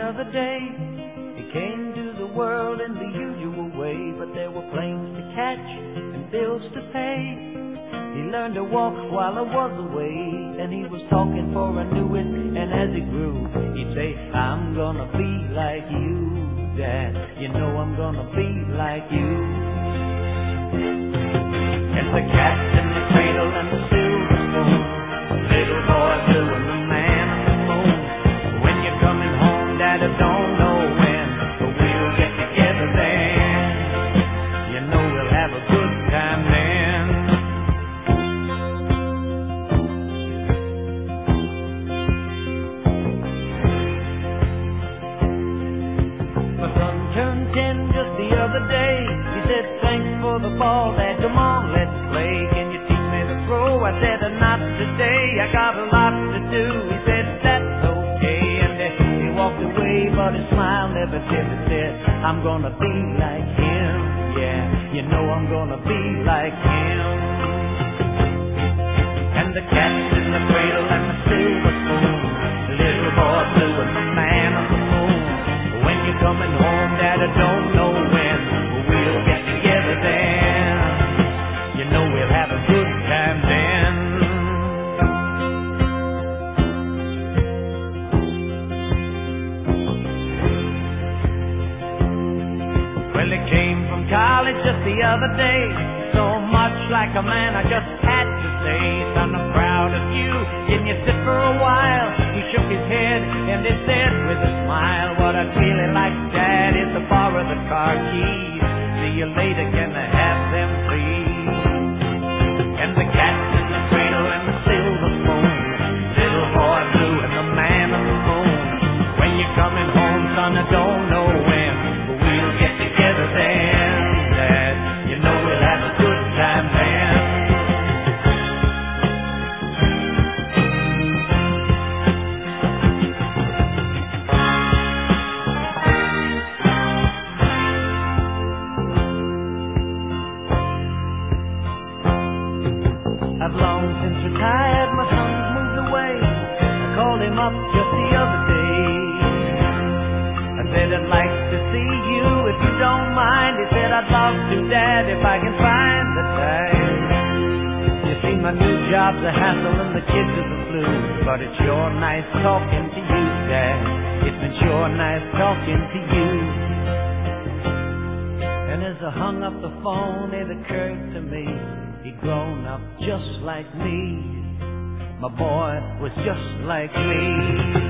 other day. He came to the world in the usual way, but there were planes to catch and bills to pay. He learned to walk while I was away, and he was talking for I knew it, and as he grew, he'd say, I'm gonna be like you, Dad, you know I'm gonna be like you. And the cat in the cradle and the silver spoon, little boy blue and the man on the moon. When you're coming home, Dad, I don't know when, but we'll get together then. You know we'll have a good time then. My son turned 10 just the other day. He said, thanks for the ball, Dad, come on, let's play. Can you teach me to throw? I said, not today, I got a lot to do. He said, that's okay, and he walked away, but his smile never did. He said, I'm gonna be like him, yeah, you know I'm gonna be like him. And the cat's in the cradle and the silver spoon, the little boy blue and the man on the moon. When you're coming home, Dad, I don't know when, but we'll get together then. You know we'll have a good time then. Well, he came from college just the other day, so much like a man I just had to say, son, I'm proud of you, can you sit for a while? He shook his head and he said with a smile, what I'd really like, Dad, is to borrow the car keys. See you later, can I have them please? And the cat's in the cradle and the silver spoon, little boy blue and the man on the moon. When you're coming home, son, I don't know when, but we'll get together then, Dad, you know we'll have a good time then. I've long since retired, my son's moved away. I called him up just the other day. I said, I'd like to see you if you don't mind. He said, I'd love to, Dad, if I can find the time. You see, my new job's a hassle and the kids are the blues, but it's sure nice talking to you, Dad. It's been sure nice talking to you. And as I hung up the phone, it occurred to me, he'd grown up just like me. My boy was just like me.